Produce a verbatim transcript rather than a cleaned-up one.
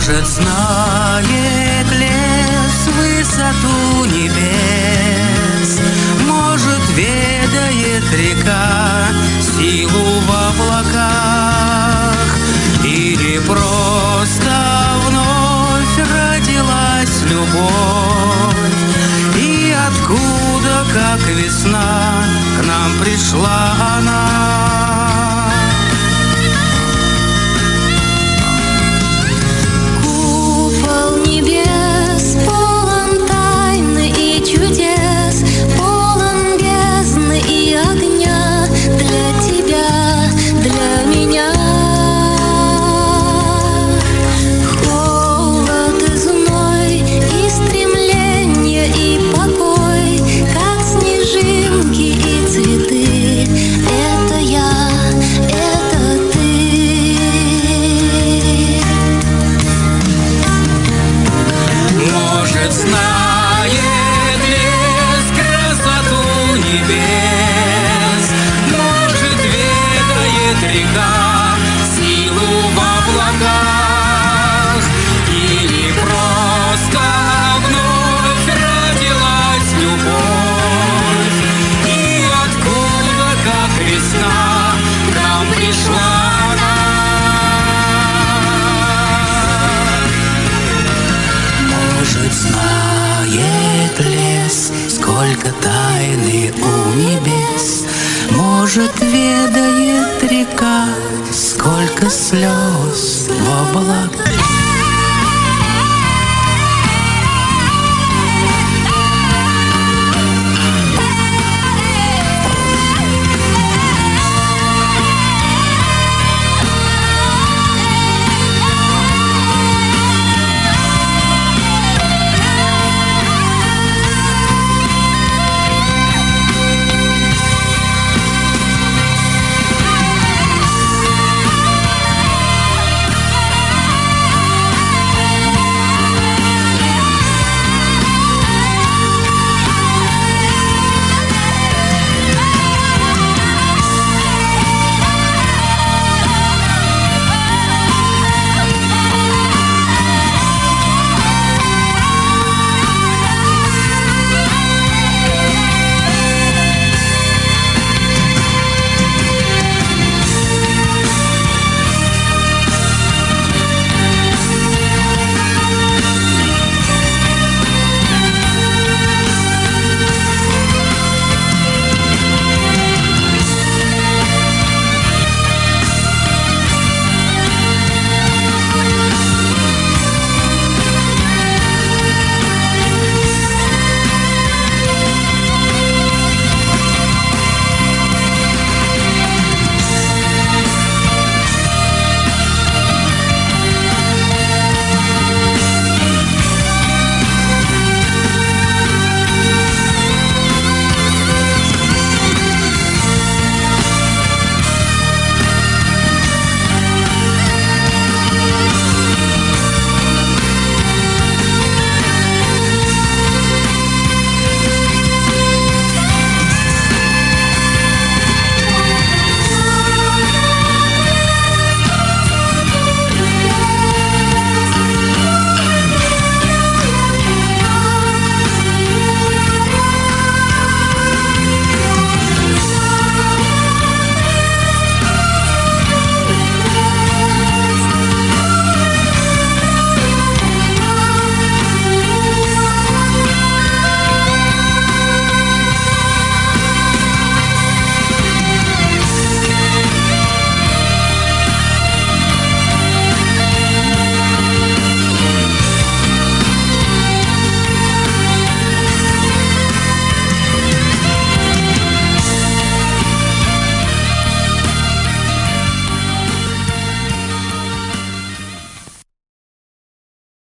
Может, знает лес высоту небес, может, ведает река силу в облаках, или просто вновь родилась любовь, и откуда, как весна, к нам пришла она. Знает лес красоту небес, может, ведает река силу в облаках, или просто вновь родилась любовь, и откуда, как весна, к нам пришла она. Может, знает лес, сколько тайны у небес, может, ведает река, сколько слез в облаках.